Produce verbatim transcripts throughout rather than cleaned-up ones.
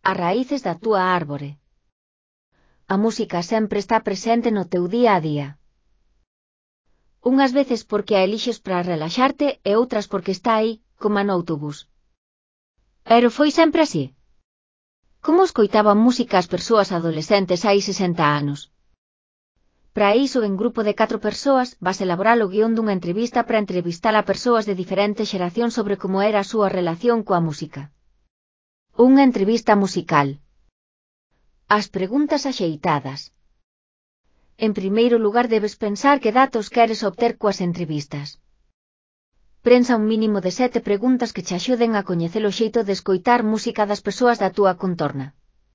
as raíces da túa árbore. A música sempre está presente no teu día a día. Unhas veces porque a elixes para relaxarte e outras porque está aí, como no autobús. Pero foi sempre así. Como escoitaban música as persoas adolescentes hai sesenta anos? Para iso, en grupo de catro persoas, vas elaborar o guión dunha entrevista para entrevistar a persoas de diferentes xeracións sobre como era a súa relación coa música. Unha entrevista musical. As preguntas axeitadas. En primeiro lugar debes pensar que datos queres obter coas entrevistas. Prensa un mínimo de sete preguntas que che axuden a coñecer o xeito de escoitar música das persoas da túa contorna.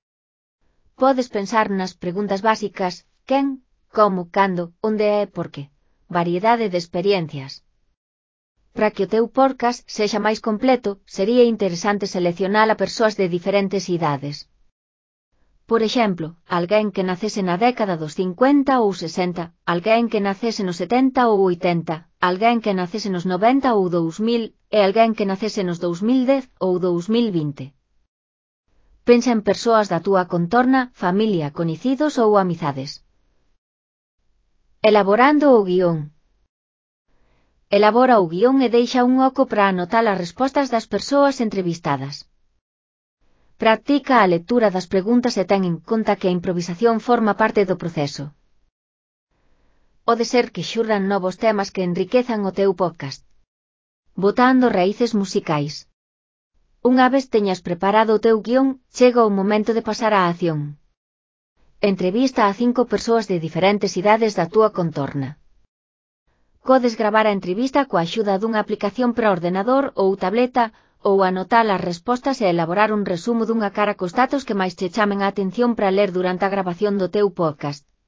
Podes pensar nas preguntas básicas: quen, como, cando, onde e por que. Variedade de experiencias. Para que o teu podcast sexa máis completo, sería interesante seleccionar a persoas de diferentes idades. Por exemplo, alguén que nacese na década dos cincuenta ou sesenta, alguén que nacese nos setenta ou oitenta, alguén que nacese nos noventa ou dous mil, e alguén que nacese nos dous mil dez ou dous mil vinte. Pensa en persoas da túa contorna, familia, coñecidos ou amizades. Elaborando o guión. Elabora o guión e deixa un oco para anotar as respostas das persoas entrevistadas. Practica a lectura das preguntas e ten en conta que a improvisación forma parte do proceso. Pode ser que xurdan novos temas que enriquezan o teu podcast. Botando raíces musicais. Unha vez teñas preparado o teu guión, chega o momento de pasar á acción. Entrevista a cinco persoas de diferentes idades da túa contorna. Podes gravar a entrevista coa axuda dunha aplicación para ordenador ou tableta, ou anotar as respostas e elaborar un resumo dunha cara cos datos que máis che chamen a atención para ler durante a grabación do teu podcast.